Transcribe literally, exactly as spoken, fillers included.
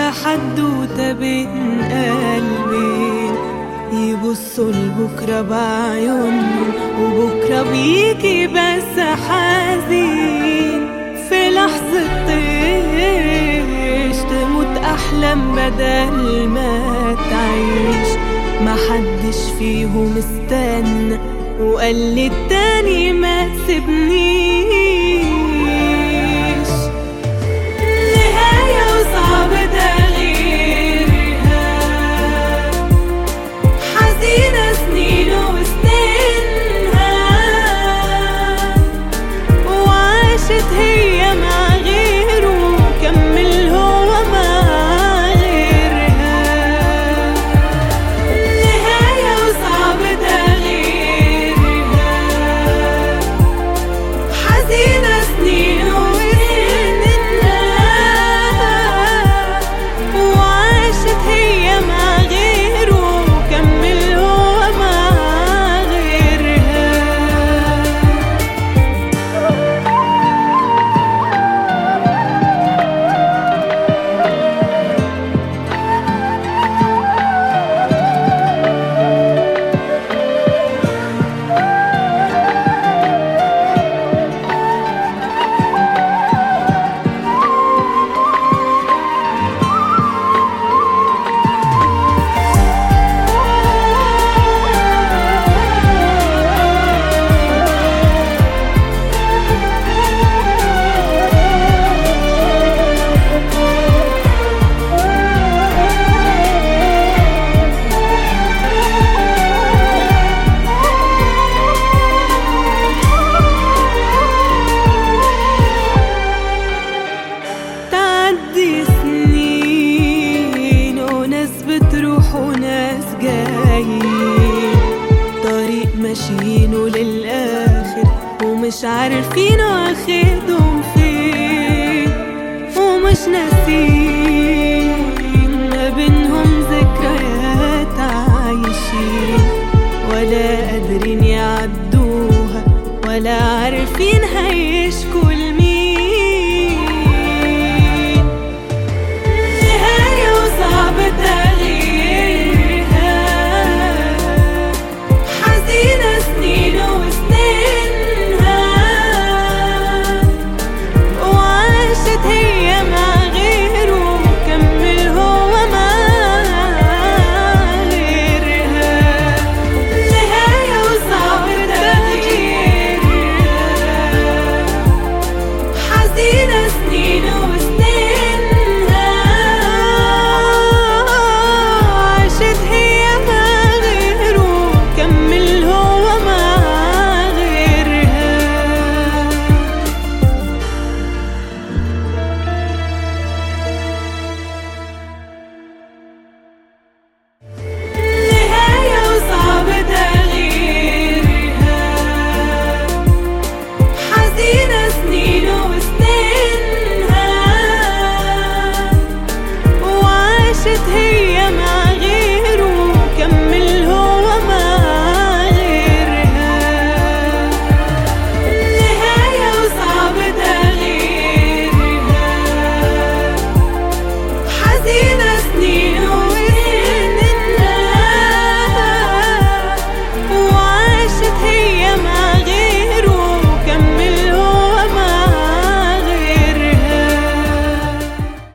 حدوتة بين قلبين يبصوا لبكرة بعيونهم، وبكرة بيجي بس حزين. في لحظة طيش تموت أحلام بدل ما تعيش. محدش فيهم استنى وقال لي التاني ما تسيبنيش. نهاية وصعب تغييرها، حزينة سنين وسنينها، وعاشت هي مع غيره وكمل هو مع غيرها. نهاية وصعب تغييرها، حزينة سنين وسنينها، وعاشت هي مع غيره وكمل هو مع غيرها. تعدي سنين وناس بتروح وناس جايين، طريق ماشيينه للآخر ومش عارفين واخدهم